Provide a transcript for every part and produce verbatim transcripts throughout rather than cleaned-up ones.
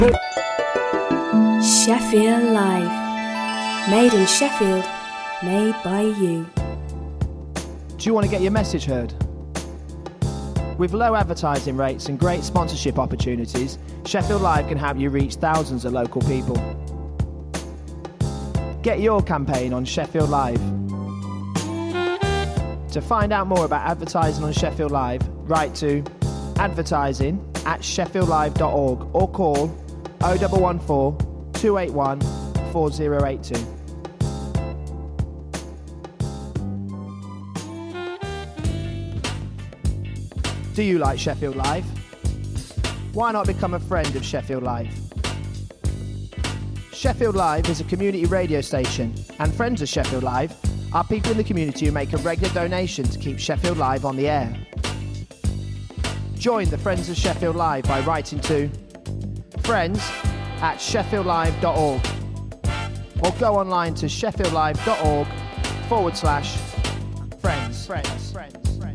Sheffield Live. Made in Sheffield. Made by you. Do you want to get your message heard? With low advertising rates and great sponsorship opportunities, Sheffield Live can help you reach thousands of local people. Get your campaign on Sheffield Live. To find out more about advertising on Sheffield Live, write to advertising at sheffield live dot org or call oh one one four, two eight one, four oh eight two. Do you like Sheffield Live? Why not become a friend of Sheffield Live? Sheffield Live is a community radio station, and friends of Sheffield Live are people in the community who make a regular donation to keep Sheffield Live on the air. Join the Friends of Sheffield Live by writing to friends at sheffield live dot org or go online to sheffield live dot org forward slash friends. Friends. Friends.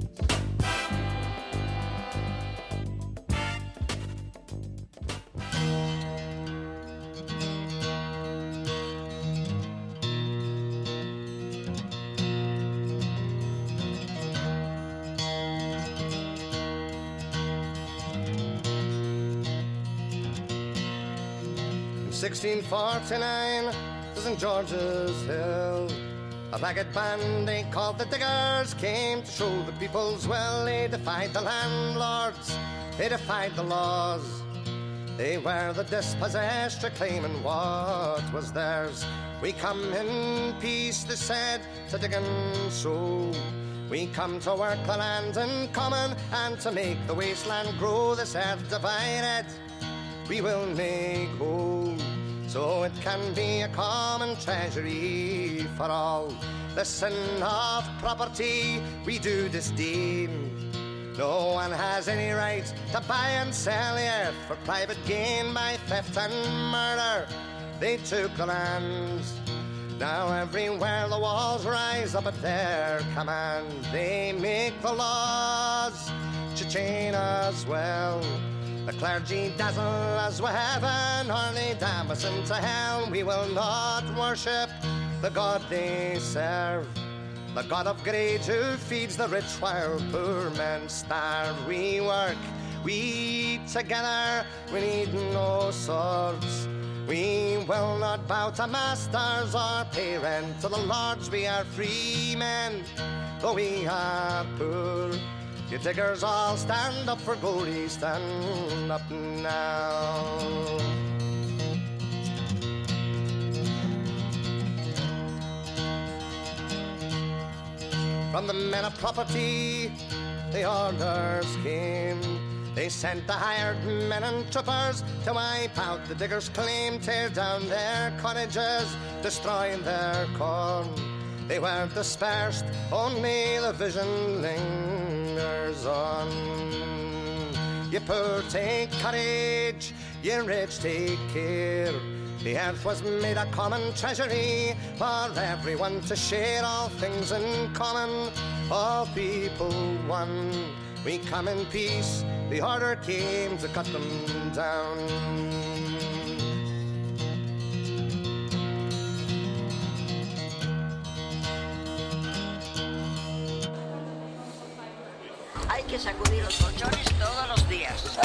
sixteen forty-nine, Saint George's Hill, a ragged band they called the Diggers came to show the people's will. They defied the landlords, they defied the laws. They were the dispossessed, reclaiming what was theirs. We come in peace, they said, to dig and sow. We come to work the land in common and to make the wasteland grow. This earth divided, we will make whole, so it can be a common treasury for all. The sin of property we do disdain. No one has any right to buy and sell the earth for private gain. By theft and murder they took the land. Now everywhere the walls rise up at their command. They make the laws to chain us well. The clergy dazzle us with heaven, or they damn us into hell. We will not worship the God they serve, the God of greed who feeds the rich while poor men starve. We work, we eat together, we need no swords. We will not bow to masters or pay rent to the lords. We are free men, though we are poor. You diggers all stand up for glory, stand up now. From the men of property, the orders came. They sent the hired men and troopers to wipe out the diggers' claim, tear down their cottages, destroying their corn. They weren't dispersed, only the vision lingers on. You poor take courage, you rich take care. The earth was made a common treasury for everyone to share, all things in common, all people one. We come in peace, the order came to cut them down. Hay que sacudir los colchones todos los días.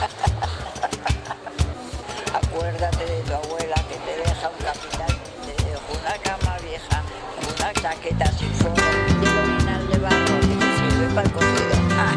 Acuérdate de tu abuela que te deja un capital, te dejo una cama vieja, una chaqueta sin forro, y el orinal de barro que te sirve para el cocido.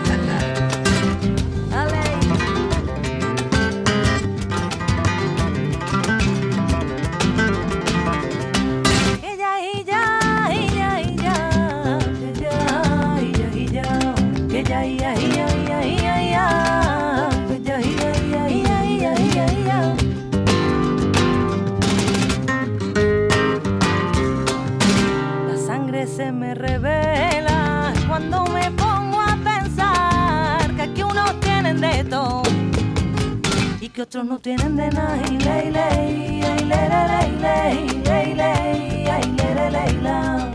Se me revela cuando me pongo a pensar que aquí unos tienen de todo y que otros no tienen de nada. Y ley, ley, ay, ley, ley, ley, ley, ley, ay, ley, ley, la.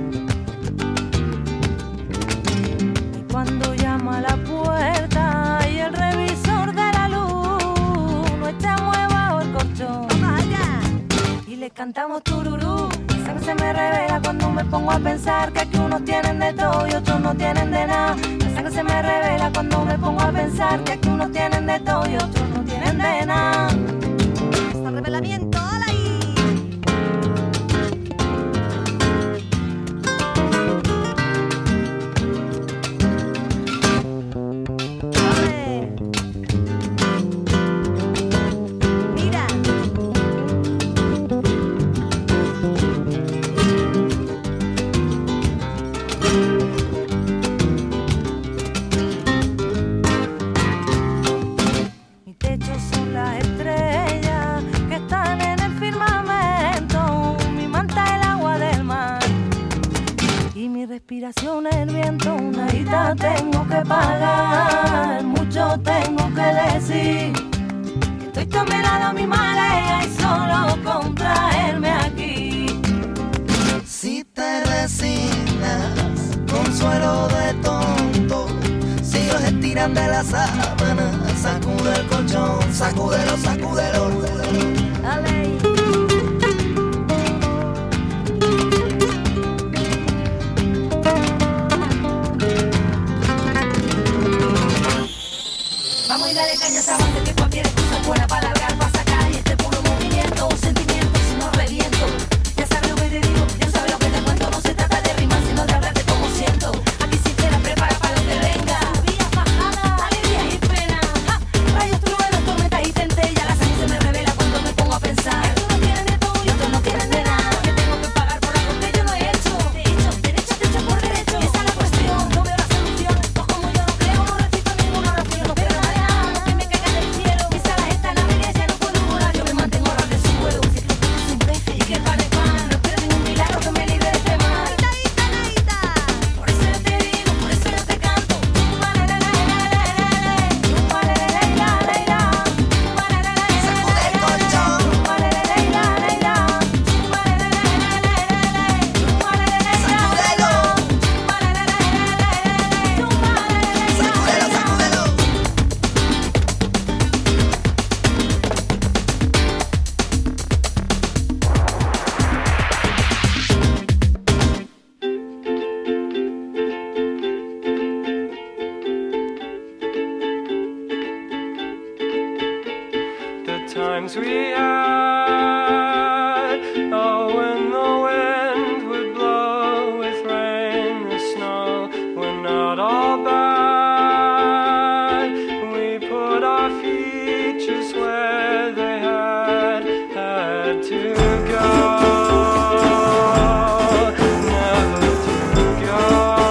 Y cuando llama a la puerta y el revisor de la luz no está muy bajo le cantamos tururú. La sangre se me revela cuando me pongo a pensar que aquí unos tienen de todo y otros no tienen de nada. La sangre se me revela cuando me pongo a pensar que aquí unos tienen de todo y otros no tienen de nada. Este revelamiento, ¡hola ahí! Respiración, el viento, una guita tengo que pagar, mucho tengo que decir. Estoy tomelada a mi marea y solo con traerme aquí. Si te resignas, consuelo de tonto, si ellos estiran de la sábana, sacude el colchón, sacúdelo, sacúdelo. Dale. Vamos y dale caña a esa banda que cualquier excusa es buena para largar, para sacar. Y este puro movimiento, un sentimiento, si no reviento. Ya sabes lo que te digo, ya sabes lo que te cuento. No se trata de rimar, sino de hablar de cómo siento. Aquí si te la prepara para lo que venga. Subidas, bajadas, alegrías y penas. ¡Ja! Rayos, truenos, tormentas y centellas. La sangre se me revela cuando me pongo a pensar. Algunos tienen de todo y otros no tienen de nada. Que tengo que pagar por algo que yo no he hecho. De hecho, derecho, te hecho por derecho. Y esa es la cuestión, no veo la solución. Pues como yo no creo, no recito ninguna oración. No quiero nada de nada, que me caiga del cielo. Mis alas están abiertas, ya no puedo volar. Yo me mantengo a ras de suelo. Si es que estoy sin peje y que el pan es pan. No espero ningún milagro que me libre de este mal. Por eso yo te digo, por eso yo te canto. Sacude el colchón, sacúdelo, sacúdelo, sacúdelo. The times we had, oh, when the wind would blow with rain and snow, were not all bad. We put our features where they had had to go, never to go.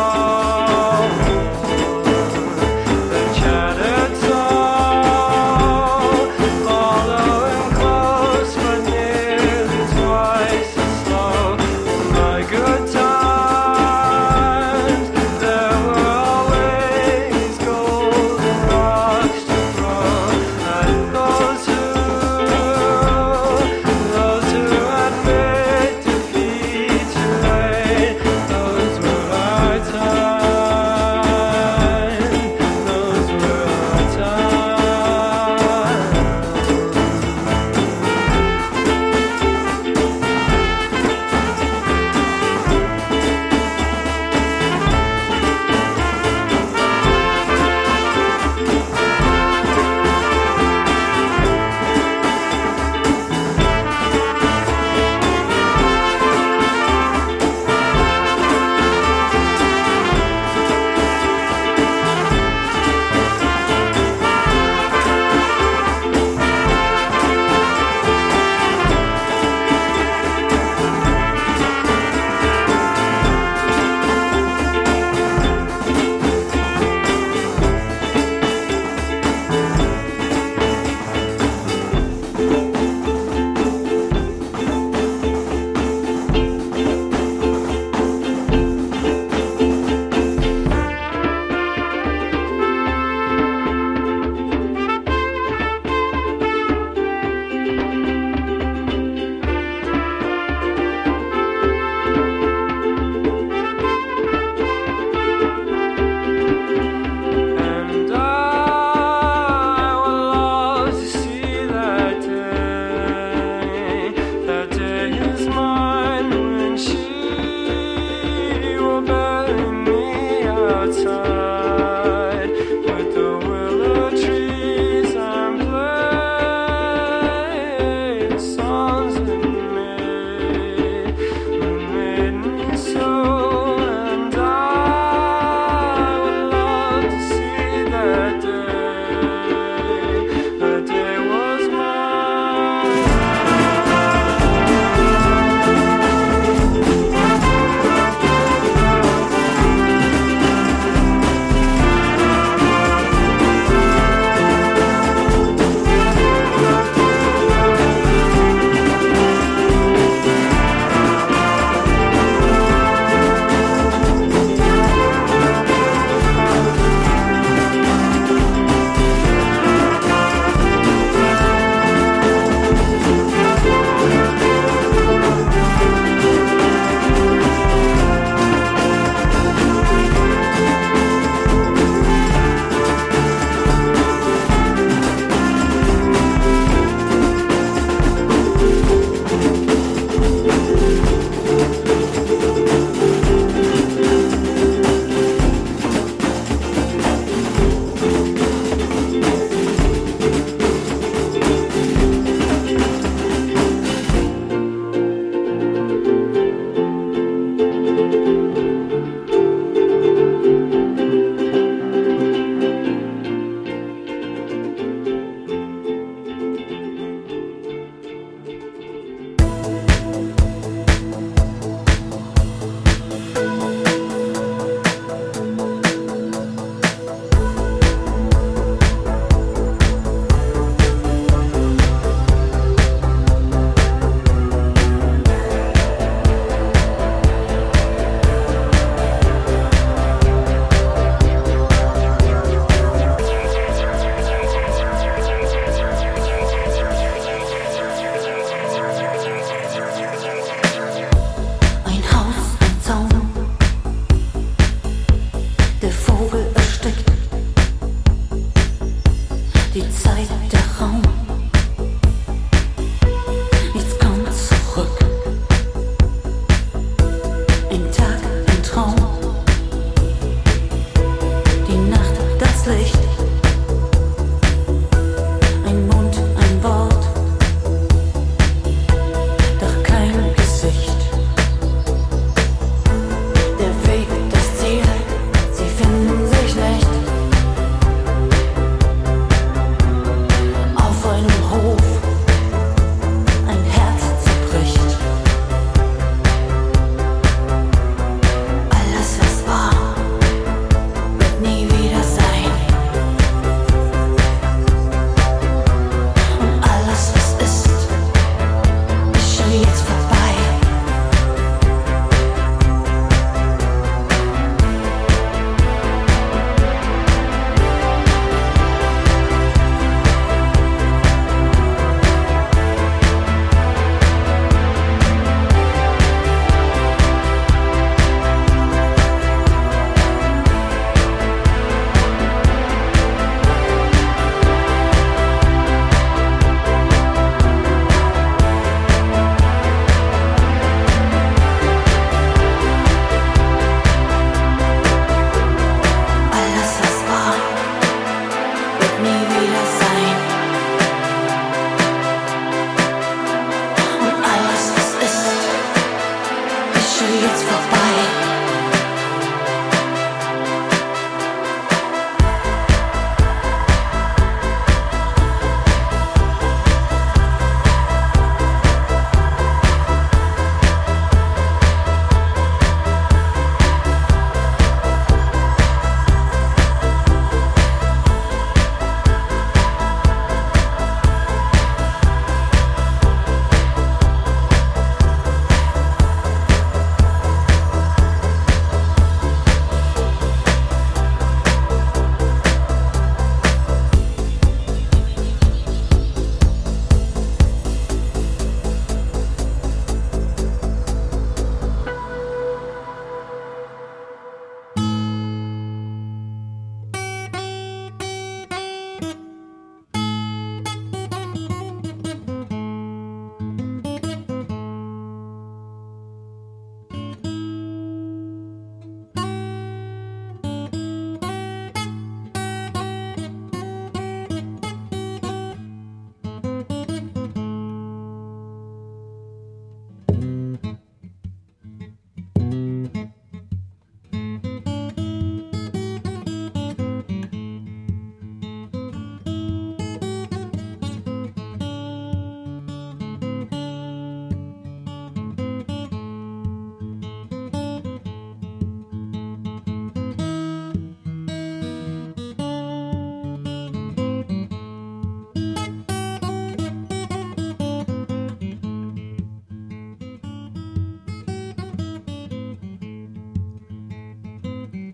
The chattered soul, following close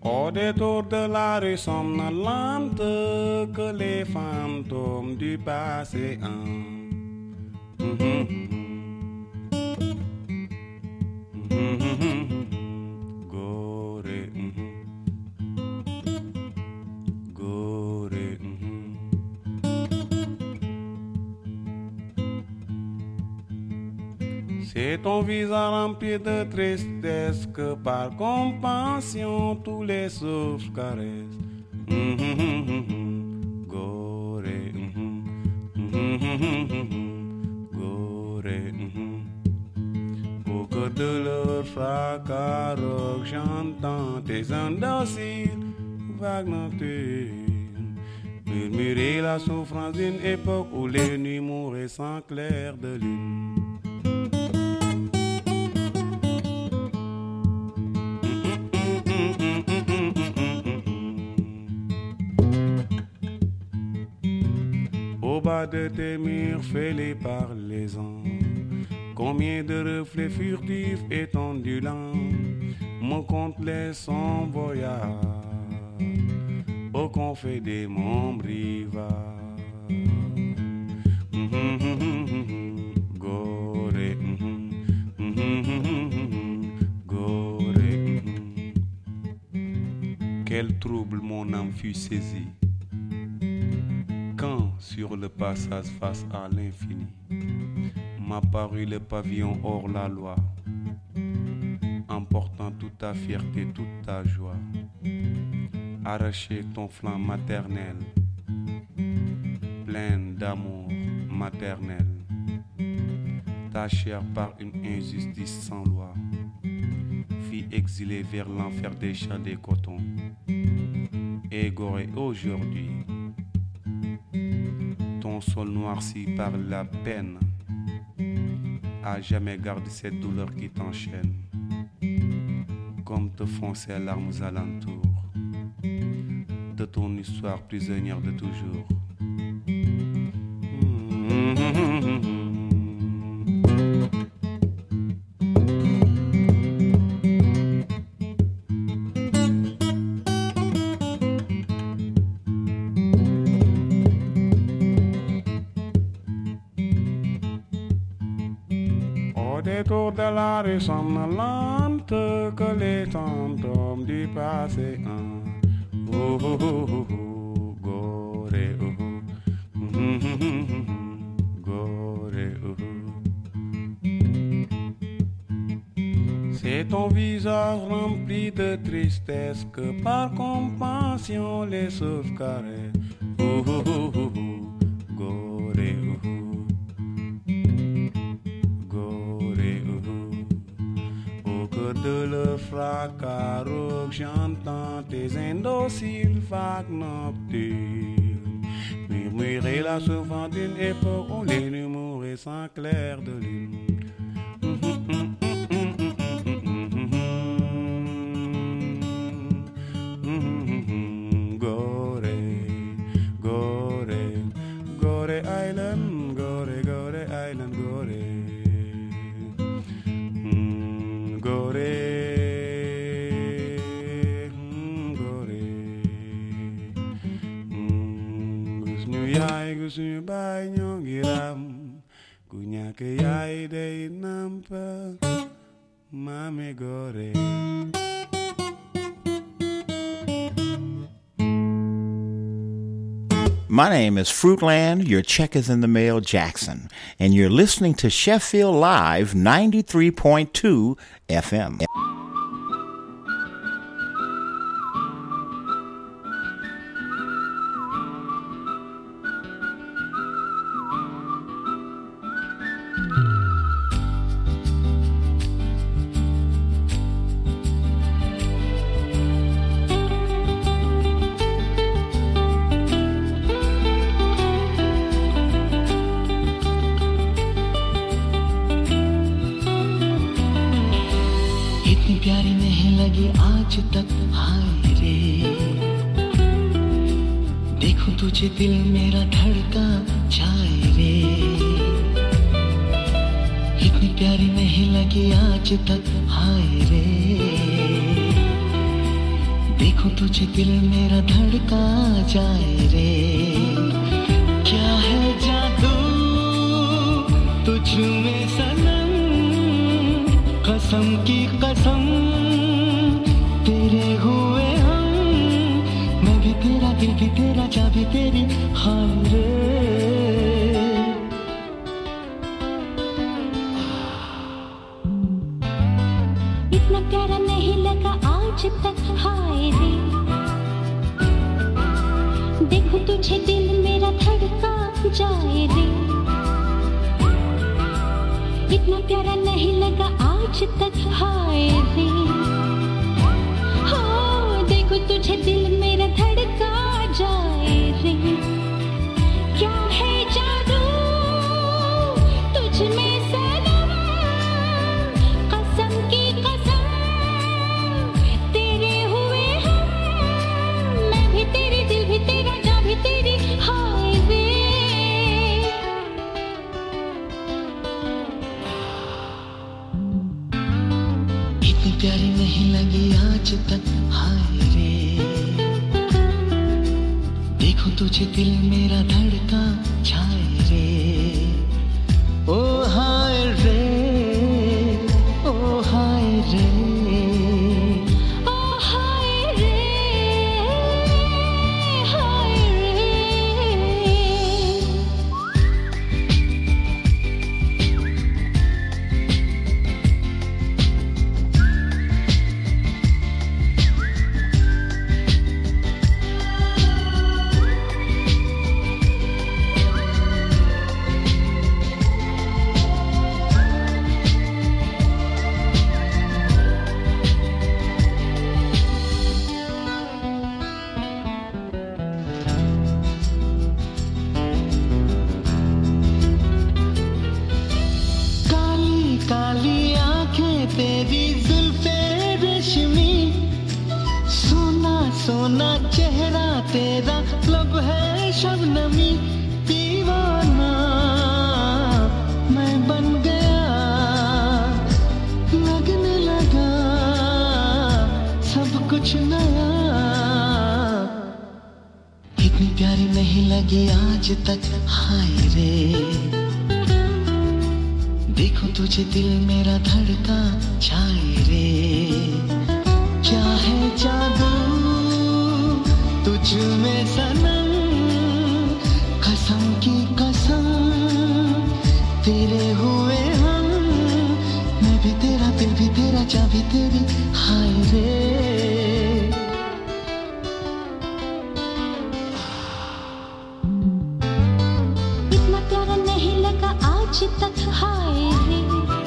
Au détour de la rue somnolente que les fantômes du passé hantent. Mm-hmm. Mm-hmm. Gorée, mm-hmm. Gorée, mm-hmm. C'est ton visage rempli de tristesse que par compassion tous les souffles caressent. Mm-hmm. Gorée, mm-hmm. Mm-hmm. Gorée, mm-hmm. Au cœur de leur fracas rock, j'entends tes indociles vagues nocturnes murmurer la souffrance d'une époque où les nuits mouraient sans clair de lune. Au bas de tes murs fêlés par les ans, combien de reflets furtifs et ondulants me contemplaient son voyage aux confins des monts Briva. Mm-hmm. Gorée, mm-hmm. Mm-hmm. Gorée, mm-hmm. Quel trouble mon âme fut saisie quand, sur le passage face à l'infini, m'apparut le pavillon hors la loi, emportant toute ta fierté, toute ta joie. Arracher ton flanc maternel, plein d'amour maternel, ta chair par une injustice sans loi, fille exilée vers l'enfer des champs des cotons, égorée aujourd'hui. Ton sol noirci par la peine, à jamais garder cette douleur qui t'enchaîne, comme te font ces larmes alentours de ton histoire prisonnière de toujours. Mm-hmm. Autour de la rue somnolente que les fantômes du passé hantent. Oh, oh, oh, oh, oh, Gorée, oh, oh. Mm-hmm. Gorée, oh, oh. C'est ton visage rempli de tristesse que par compassion les souffles caressent. Oh, oh, oh, oh, oh. Gorée, oh, oh. De le fracas rock, j'entends tes indociles vagues nocturnes murmurer la souffrance d'une époque où les nuits mouraient sans clair de lune. Gorée, Gorée, Gorée Island, Gorée, Gorée Island, Gorée. Gorée, Gorée, Gusnu yaay gusnu baay ñoo ngi ram ku ñàkk yaay day nampa Mame Gorée. My name is Fruitland, your check is in the mail, Jackson, and you're listening to Sheffield Live ninety-three point two F M. दिल मेरा धड़का जाए रे, इतनी प्यारी नहीं लगी आज तक हाय रे। देखूं तुझे दिल मेरा धड़का जाए रे क्या है जादू तुझ में सनम कसम की कसम तेरे हुए हम मैं भी तेरा दिल भी तेरा जा भी तेरी हाय रे इतना प्यारा नहीं लगा आज तक हाय रे देखो तुझे दिल मेरा धड़का जाए रे इतना प्यारा नहीं लगा आज तक हाय रे हो देखो तुझे दिल मेरा धड़का जाए रे क्या है जादू तुझ में सनम कसम की कसम तेरे हुए हम मैं भी तेरी दिल भी तेरा जा भी तेरी हाय रे इतनी प्यारी नहीं लगी आज तक हाय रे देखो तुझे दिल मेरा धड़का छाए रे ओ हाय रे ओ हाय रे ओ हाय रे हाय रे काली काली आंखें तेरी जुल्फे रेशमी सोना सोना चेहरा तेरा लब है शबनमी दीवाना मैं बन गया लगने लगा सब कुछ नया इतनी प्यारी नहीं लगी आज तक हाय रे देखो तुझे दिल मेरा धड़का छाए रे क्या है जादू तुझ में सनम कसम की कसम तेरे हुए हम मैं भी तेरा दिल भी तेरा जा भी तेरी हाय रे इतना प्यारा नहीं लगा आज तक हाय रे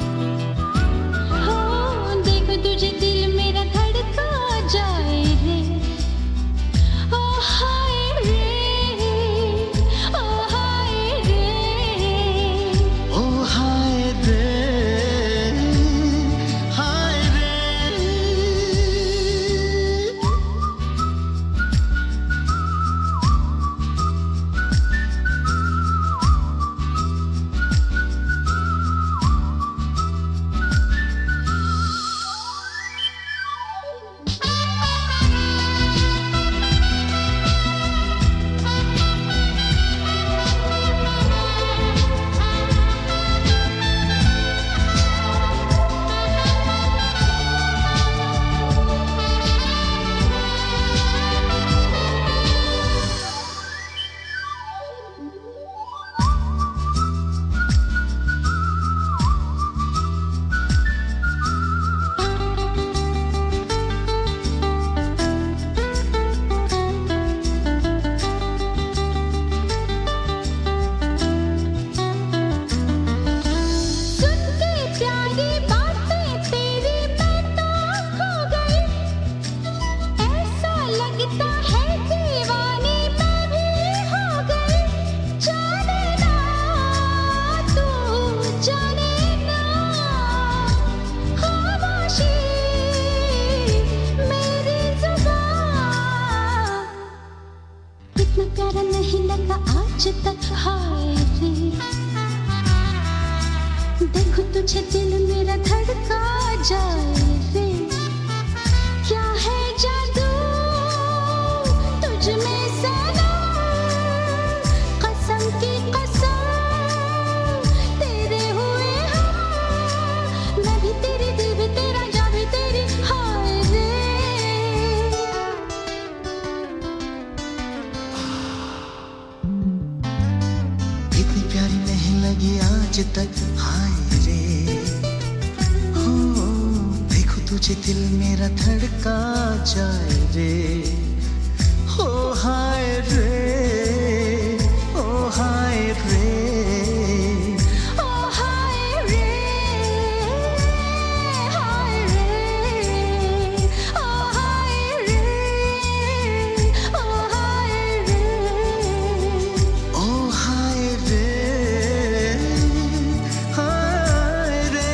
हो देखो तुझे दिल मेरा धड़का जाए रे ओ हाय रे ओ हाय रे ओ हाय रे हाय रे तुझे दिल मेरा धड़का जाए रे, क्या है जादू तक हाय रे हो देखो तुझे दिल मेरा धड़का जाए रे हो हाय रे ओ हाय रे ओ हाय रे हाय रे ओ हाय रे ओ हाय रे ओ हाय रे हाय रे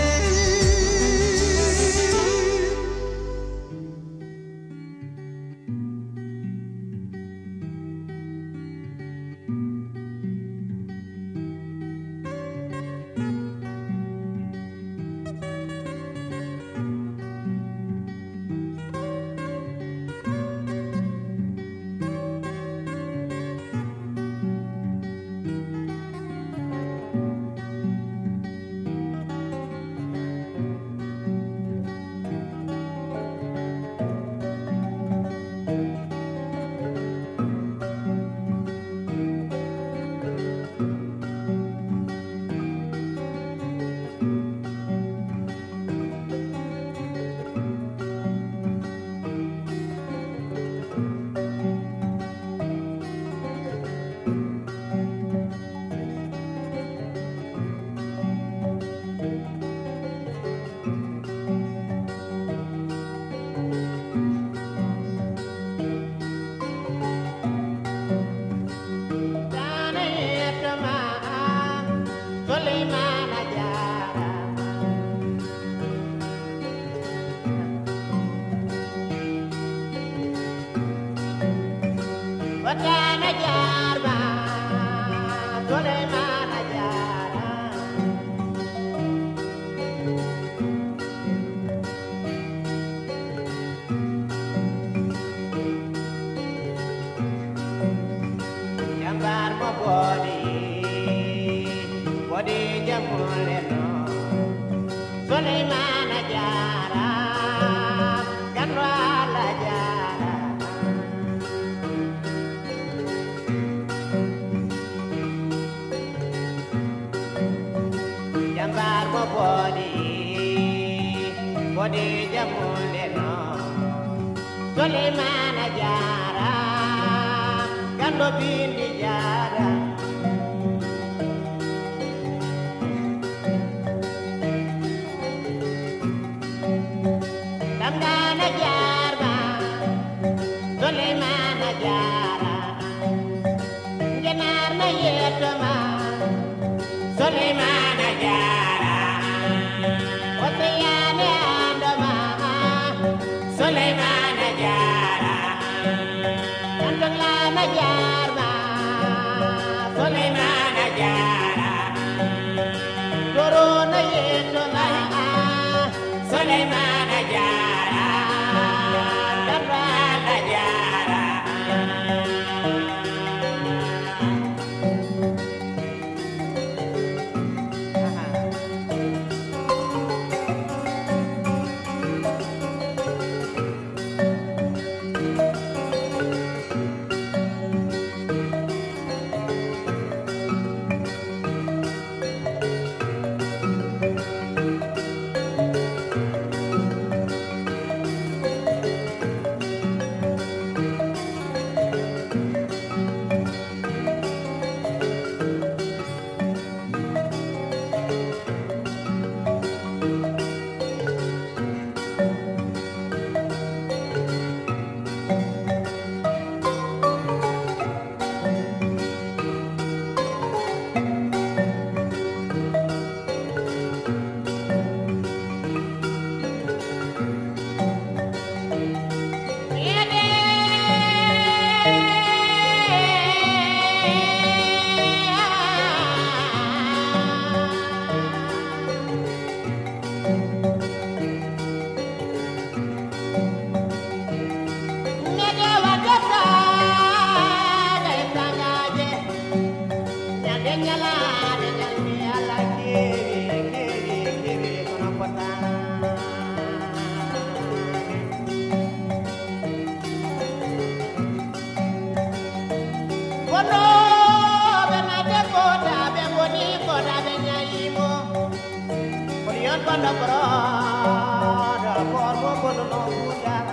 Nyan panda parada por mo kono no kujana.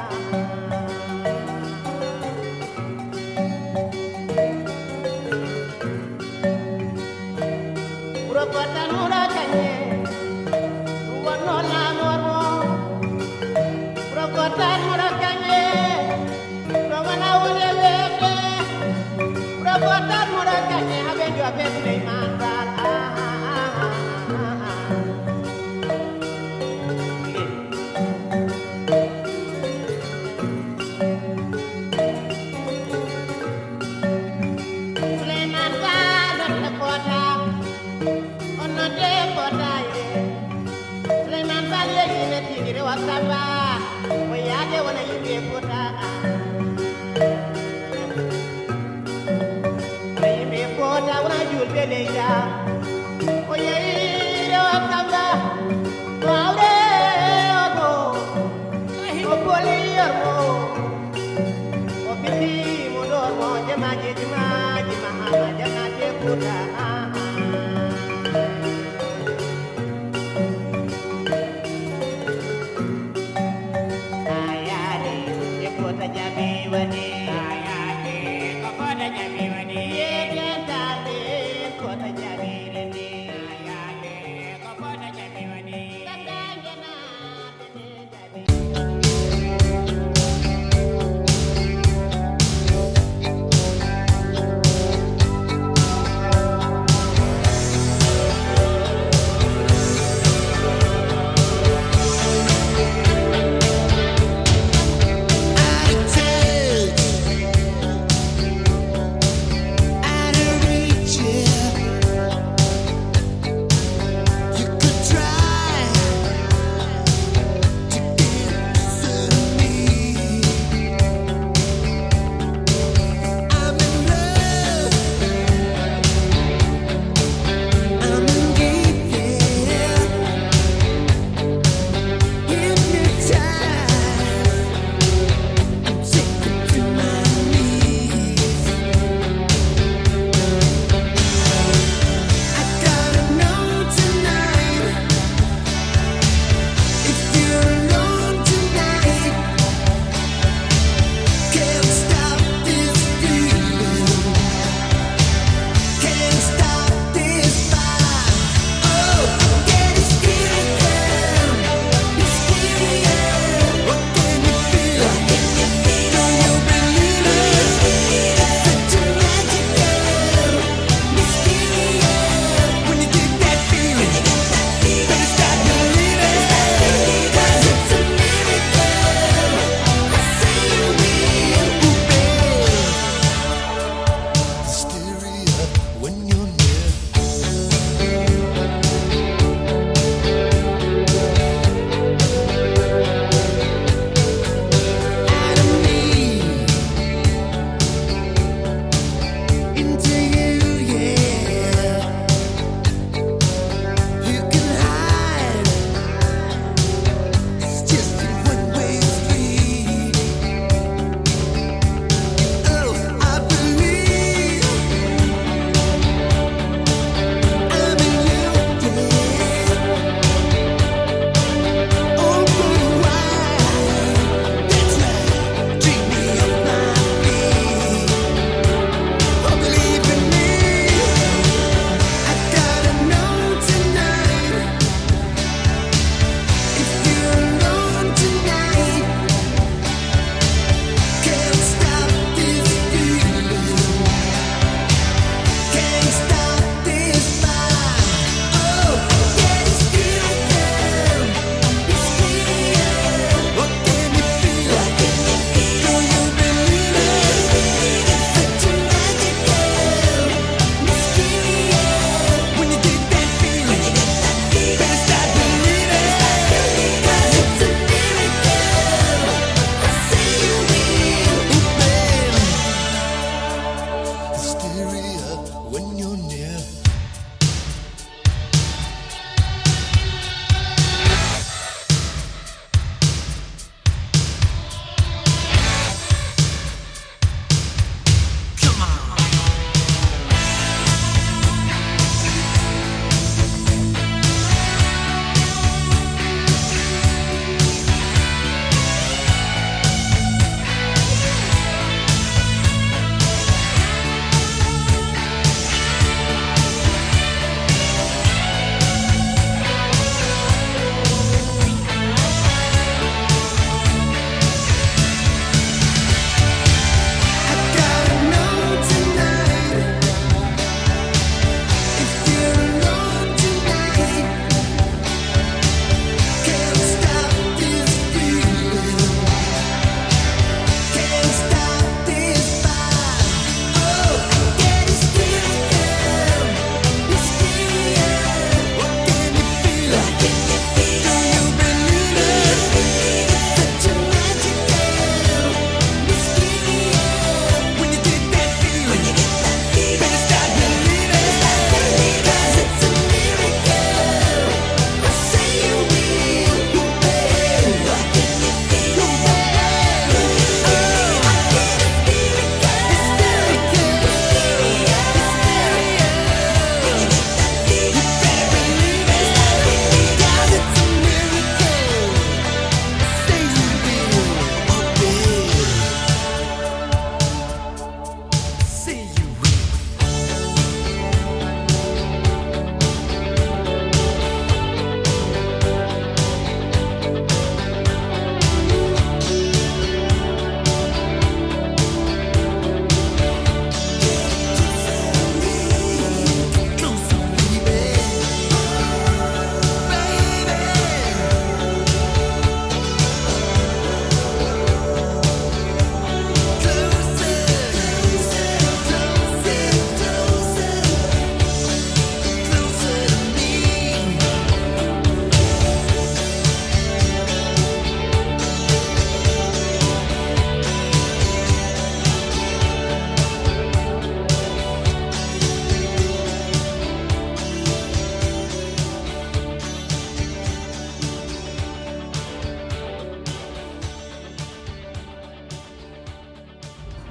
Pura patan mura kanye, wano na normo. Pura patan mura kanye, wana wale leke. Pura patan mura kanye, abendu abendu ne mandal.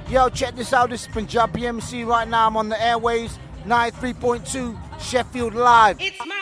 Yo, check this out. This is Punjabi M C right now. I'm on the airways, ninety-three point two Sheffield Live. It's my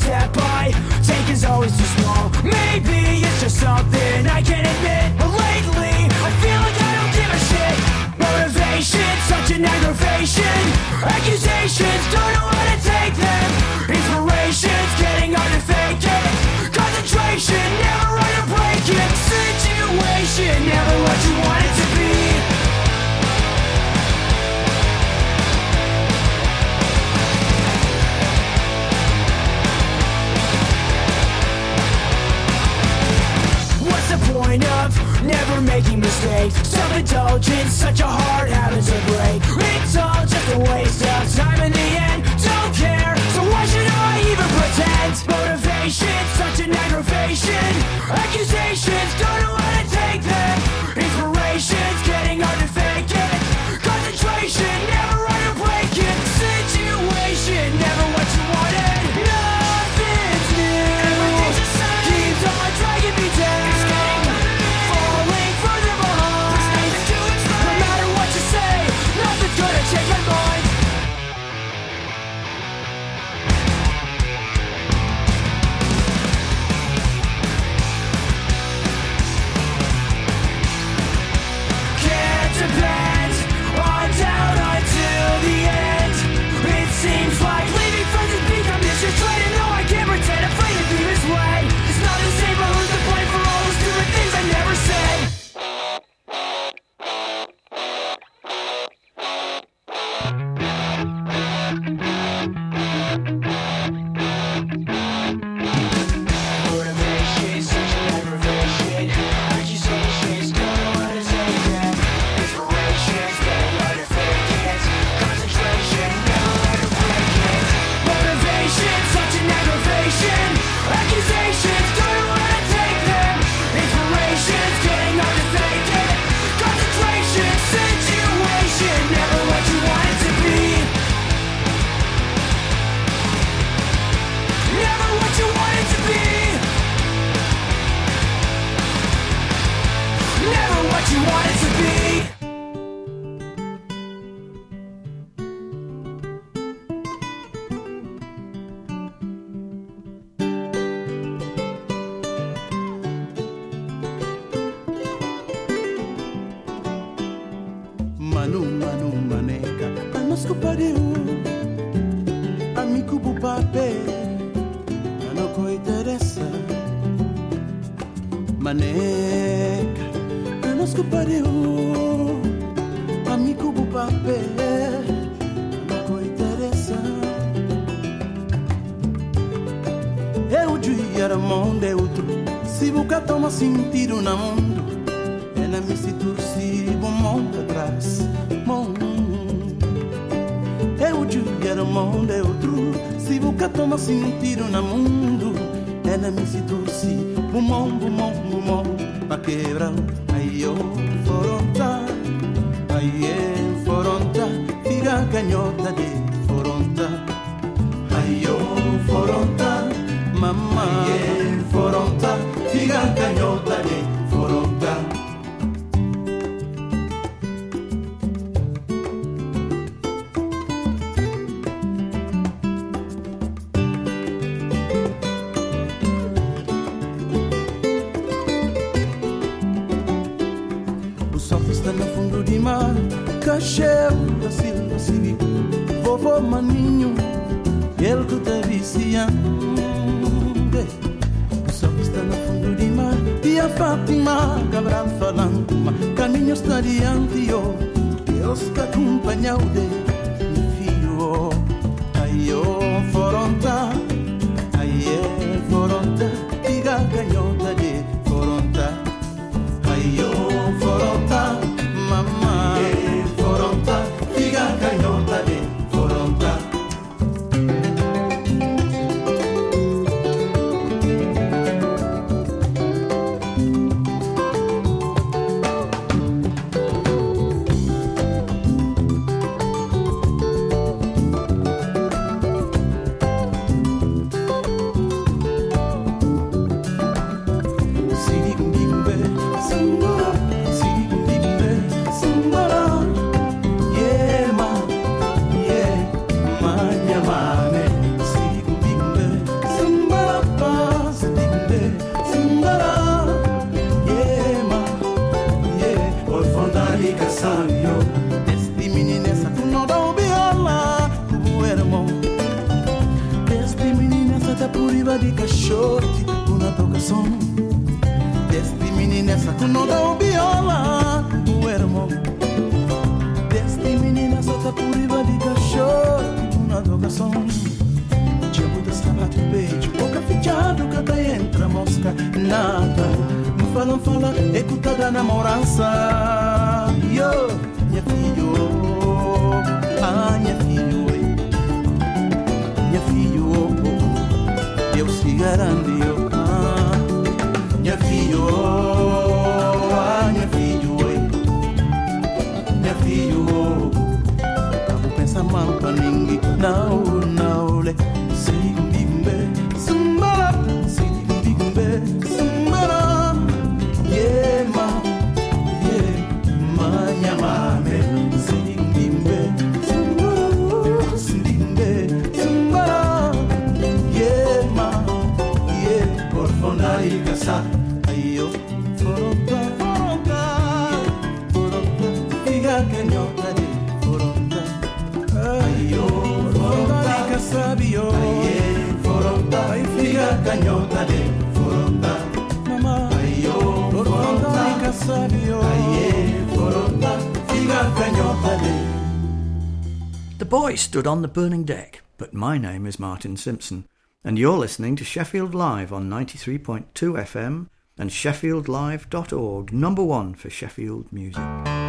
step I take is always too small. Maybe it's just something I can't admit, but lately I feel like I don't give a shit. Motivation, such an aggravation. Accusations, don't know how to take them. Inspiration's getting hard to fake it. Concentration, never right to break it. Situation, never what you want it to be. What's the point of never making mistakes? Self-indulgence, such a hard habit to break. It's all just a waste of time in the end. Don't care, so why should I even pretend? Motivation, such an aggravation. Accusations, don't know how to take them. Inspiration's getting hard to fake it. Concentration, never right to break it. Situation, never what you wanted. Nothing's new. Everything's the same. Keeps on dragging me down. Falling further behind. No matter what you say, nothing's gonna change my mind. Can't depend on doubt until the end. It seems like leaving friends has become this just trying to know I can't pretend, afraid to be misled. It's not the same, but who's to blame for all those stupid things I never said? Motivation, such an aggravation. Accusations, don't know how to take them. Inspirations, getting hard to fake it. Concentration, never right to break it. Motivation, such an aggravation. Accusations, don't know how to take them. Inspirations, getting hard to fake it. Concentration, situation, never what you want it to be. Never what you want it to be. Never what you want it to be. Manu, manu, maneka, anosco pariu, amigo bupape, anoko interessa. Maneka, anosco pariu, amigo bupape, anoko interessa. Eu dia mundo outro, se buca toma sentir na mundo, ela me se torce bom monte atrás, mundo. Eu dia mundo outro, se buca toma sentir na mundo, ela me se torce bom monte, bom monte, bom monte, pa quebrar. Aí eu foronta, aí é foronta, fica canhota de foronta. Aí eu foronta, mamãe é foronta, fica canhota de foronta. O sol está no fundo de mar, cacheu da Silva Cívico, vovô Maninho, ele que te viciando. O sol está no fundo de mar, e a Fátima Cabral falando, mas caminho está diante, oh, Deus que acompanhou de meu filho. Aí oh, foronta, aí é foronta, fica canhota de foronta. Aí oh, foronta, mamãe é foronta, fica canhota de foronta. cachorro, una tocação. Desde menina essa tu não dá o viola, o irmão. Desde menina essa tá por riba de cachorro, una tocação. Diabo da sapato beijo, boca fechada, cada entra mosca, nada. Me falam, fala, escuta da namorança. Yo, minha filho, ah, minha filho, minha filho, Deus te garante, ah, minha filho, ah, minha filho, minha filho, acabo pensando mal pra ninguém, não, não, le, simbimbe, sumbara, simbimbe, sumbara, yeah, ma, yeah, ma, nyamame, simbimbe, sumbara, simbimbe, sumbara, yeah, ma, yeah, por fona y casa, ayo, foronta, foronta, foronta, figa cañota de foronta, ayo, foronta y casa bio, aye, foronta, figa cañota de foronta, mamá, ayo, foronta y casa bio, aye, foronta, figa cañota de. The boy stood on the burning deck, but my name is Martin Simpson, and you're listening to Sheffield Live on ninety-three point two F M and sheffield live dot org, number one for Sheffield music.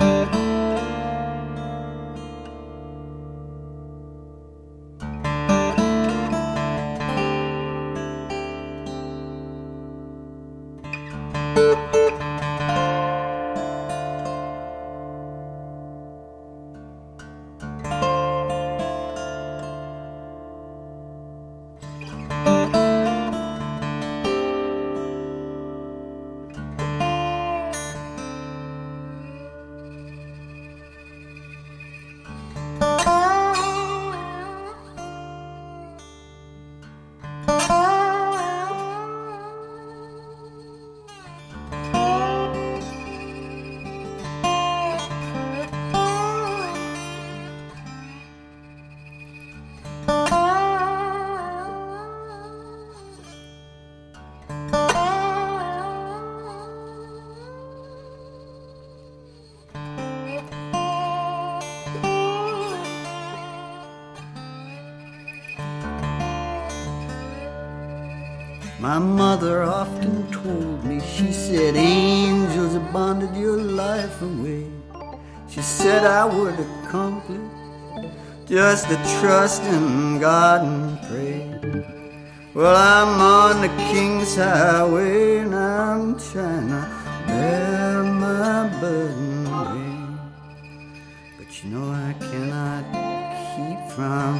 My mother often told me, she said, angels have bonded your life away. She said I would accomplish just to trust in God and pray. Well, I'm on the King's Highway and I'm trying to bear my burden away. But you know I cannot keep from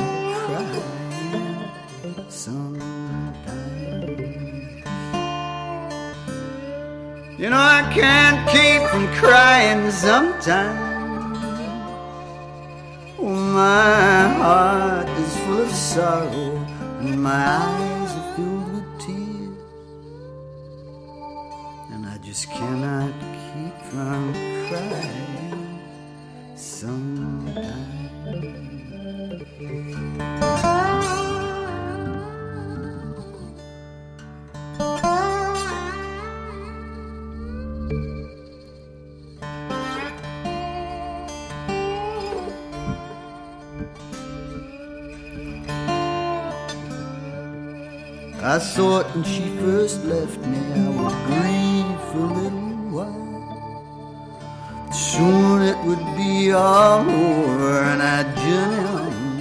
crying sometimes. You know I can't keep from crying sometimes. Oh, my heart is full of sorrow and my eyes are filled with tears, and I just cannot keep from crying sometimes. I thought when she first left me I would grieve for a little while. Soon it would be all over and I'd journey on